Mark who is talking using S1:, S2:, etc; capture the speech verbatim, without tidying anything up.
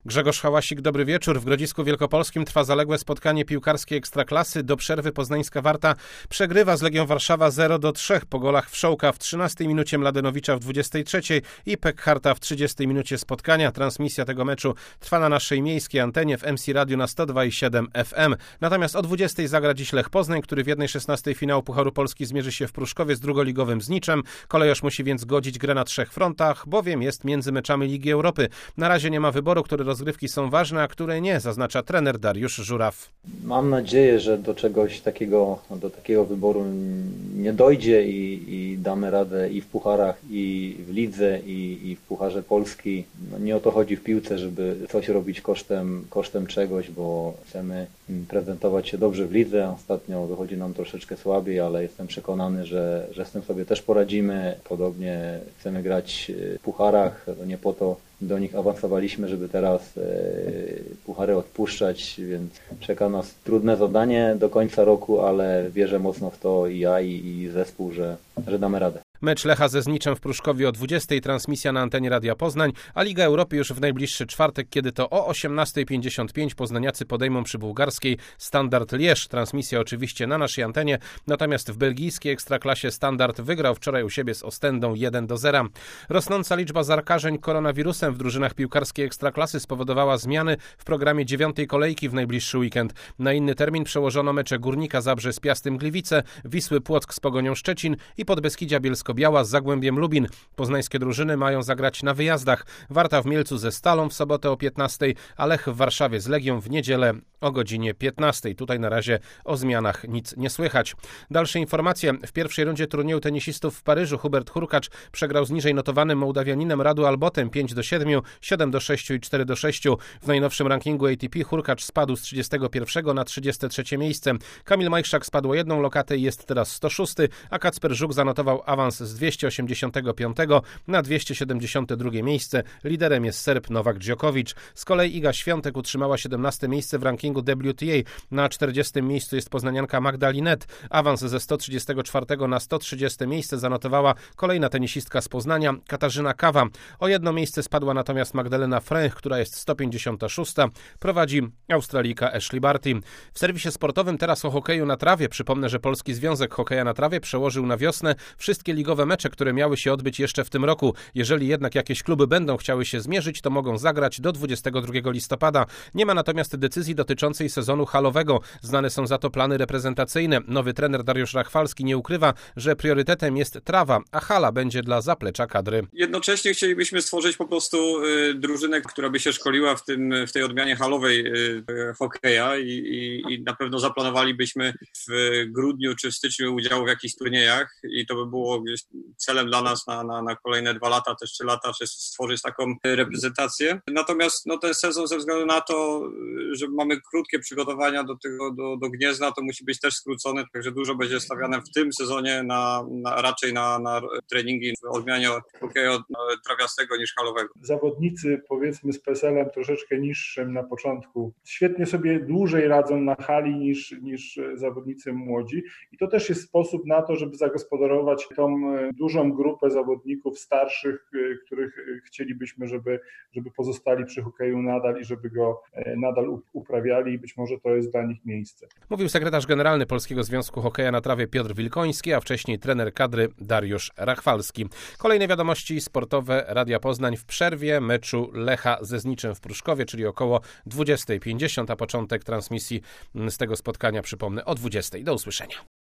S1: Grzegorz Hałasik, dobry wieczór. W Grodzisku Wielkopolskim trwa zaległe spotkanie piłkarskiej Ekstraklasy. Do przerwy poznańska Warta przegrywa z Legią Warszawa zero do trzech po golach Wszołka w trzynastej minucie, Mladenowicza w dwudziestej trzeciej i Pekharta w trzydziestej minucie spotkania. Transmisja tego meczu trwa na naszej miejskiej antenie w M C Radiu na sto dwa i siedem F M. Natomiast o dwudziestej zagra dziś Lech Poznań, który w jednej szesnastej finału Pucharu Polski zmierzy się w Pruszkowie z drugoligowym Zniczem. Kolejorz musi więc godzić grę na trzech frontach, bowiem jest między meczami Ligi Europy. Na razie nie ma wyboru, który rozgrywki są ważne, a które nie, zaznacza trener Dariusz Żuraw.
S2: Mam nadzieję, że do czegoś takiego, do takiego wyboru nie dojdzie i, i damy radę i w pucharach, i w lidze, i, i w Pucharze Polski. No nie o to chodzi w piłce, żeby coś robić kosztem, kosztem czegoś, bo chcemy prezentować się dobrze w lidze. Ostatnio wychodzi nam troszeczkę słabiej, ale jestem przekonany, że, że z tym sobie też poradzimy. Podobnie chcemy grać w pucharach, nie po to do nich awansowaliśmy, żeby teraz e, puchary odpuszczać, więc czeka nas trudne zadanie do końca roku, ale wierzę mocno w to i ja, i, i zespół, że, że damy radę.
S1: Mecz Lecha ze Zniczem w Pruszkowie o dwudziestej, transmisja na antenie Radia Poznań, a Liga Europy już w najbliższy czwartek, kiedy to o osiemnastej pięćdziesiąt pięć poznaniacy podejmą przy bułgarskiej Standard Liège. Transmisja oczywiście na naszej antenie, natomiast w belgijskiej Ekstraklasie Standard wygrał wczoraj u siebie z Ostendą jeden do zera. Rosnąca liczba zakażeń koronawirusem w drużynach piłkarskiej Ekstraklasy spowodowała zmiany w programie dziewiątej kolejki w najbliższy weekend. Na inny termin przełożono mecze Górnika Zabrze z Piastem Gliwice, Wisły Płock z Pogonią Szczecin i Podbeskidzia Bielsko-Biała z Zagłębiem Lubin. Poznańskie drużyny mają zagrać na wyjazdach. Warta w Mielcu ze Stalą w sobotę o piętnastej, a Lech w Warszawie z Legią w niedzielę o godzinie piętnastej. Tutaj na razie o zmianach nic nie słychać. Dalsze informacje. W pierwszej rundzie turnieju tenisistów w Paryżu Hubert Hurkacz przegrał z niżej notowanym Mołdawianinem Radu Albotem pięć do siedmiu, siedem do sześciu i cztery do sześciu. W najnowszym rankingu A T P Hurkacz spadł z trzydziestego pierwszego na trzydzieste trzecie miejsce. Kamil Majszczak spadł o jedną lokatę i jest teraz sto szósty, a Kacper Żuk zanotował awans z dwieście osiemdziesiątego piątego na dwieście siedemdziesiąte drugie miejsce. Liderem jest Serb Nowak Djokovic. Z kolei Iga Świątek utrzymała siedemnaste miejsce w rankingu W T A. Na czterdziestym miejscu jest poznanianka Magda Linette. Awans ze sto trzydziestego czwartego na sto trzydzieste miejsce zanotowała kolejna tenisistka z Poznania, Katarzyna Kawa. O jedno miejsce spadła natomiast Magdalena Fręch, która jest sto pięćdziesiąta szósta. Prowadzi Australijka Ashley Barty. W serwisie sportowym teraz o hokeju na trawie. Przypomnę, że Polski Związek Hokeja na Trawie przełożył na wiosnę wszystkie ligowe mecze, które miały się odbyć jeszcze w tym roku. Jeżeli jednak jakieś kluby będą chciały się zmierzyć, to mogą zagrać do dwudziestego drugiego listopada. Nie ma natomiast decyzji dotyczącej sezonu halowego. Znane są za to plany reprezentacyjne. Nowy trener Dariusz Rachwalski nie ukrywa, że priorytetem jest trawa, a hala będzie dla zaplecza kadry.
S3: Jednocześnie chcielibyśmy stworzyć po prostu y, drużynę, która by się szkoliła w, tym, w tej odmianie halowej y, hokeja i, i, i na pewno zaplanowalibyśmy w grudniu czy w styczniu udział w jakichś turniejach i to by było gdzieś celem dla nas na, na, na kolejne dwa lata, też trzy lata, czy stworzyć taką reprezentację. Natomiast no, ten sezon ze względu na to, że mamy krótkie przygotowania do tego, do, do Gniezna, to musi być też skrócony, także dużo będzie stawiane w tym sezonie na, na raczej na, na treningi w odmianie hokeju trawiastego niż halowego.
S4: Zawodnicy powiedzmy z P S L-em troszeczkę niższym na początku świetnie sobie dłużej radzą na hali niż, niż zawodnicy młodzi i to też jest sposób na to, żeby zagospodarować tą dużą grupę zawodników starszych, których chcielibyśmy, żeby, żeby pozostali przy hokeju nadal i żeby go nadal uprawiali i być może to jest dla nich miejsce.
S1: Mówił sekretarz generalny Polskiego Związku Hokeja na Trawie Piotr Wilkoński, a wcześniej trener kadry Dariusz Rachwalski. Kolejne wiadomości sportowe Radia Poznań w przerwie meczu Lecha ze Zniczem w Pruszkowie, czyli około dwudziestej pięćdziesiąt, a początek transmisji z tego spotkania przypomnę o dwudziestej. Do usłyszenia.